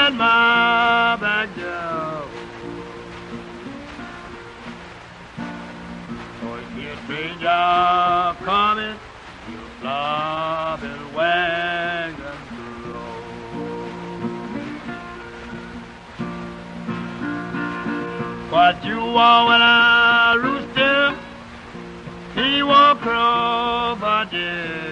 at my back door. Oh, you stranger coming, you flopping wagon roll. What you want when I roost him? He won't crow, but yeah.